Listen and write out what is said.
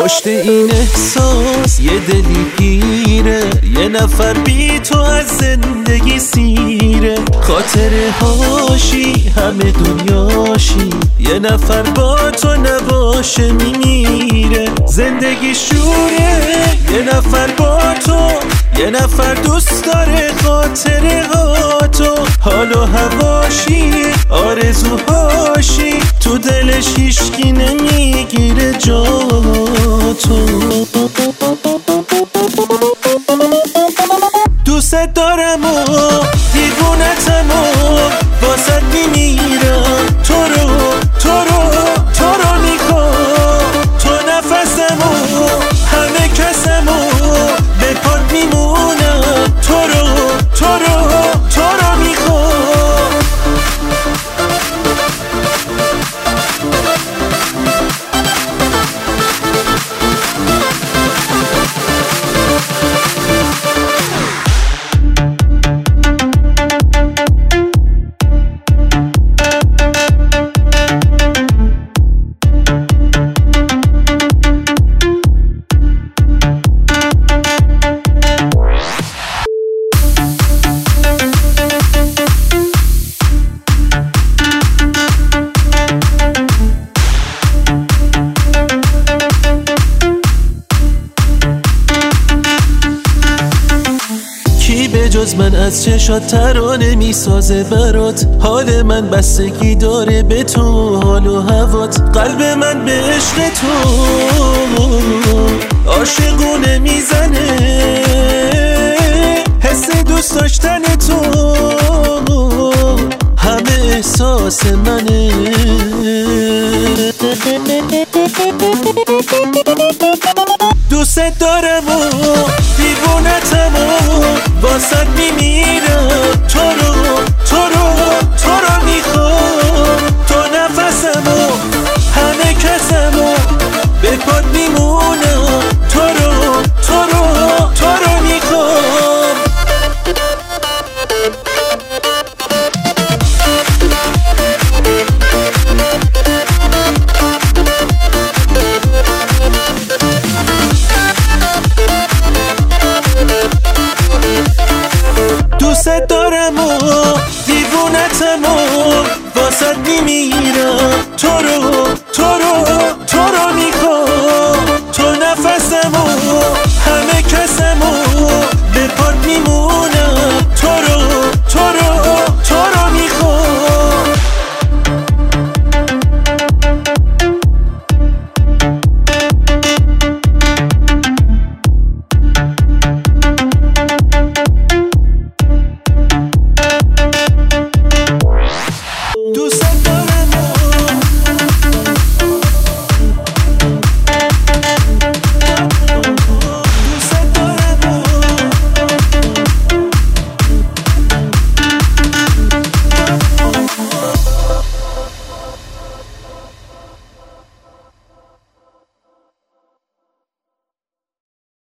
پشت این احساس یه دلی پیره، یه نفر بی تو از زندگی سیره. خاطره هاشی همه دنیاشی، یه نفر با تو نباشه میمیره. زندگی شوره، یه نفر با تو، یه نفر دوست داره خاطره ها تو. حال و هواشی آرزوهاشی، تو دلش هیشکی نمیگیره جا تو. دوست دارم و دیوونتم و واسد میمیرم. تو رو میخوام، تو نفسم و همه کسم و به پات میمونم. تو رو میخوام. به جز من از چشات ترانه میسازه برات. حال من بستگی داره به تو، حال و هوات. قلب من به عشق تو عاشقونه میزنه، حس دوست داشتن تو همه احساس منه.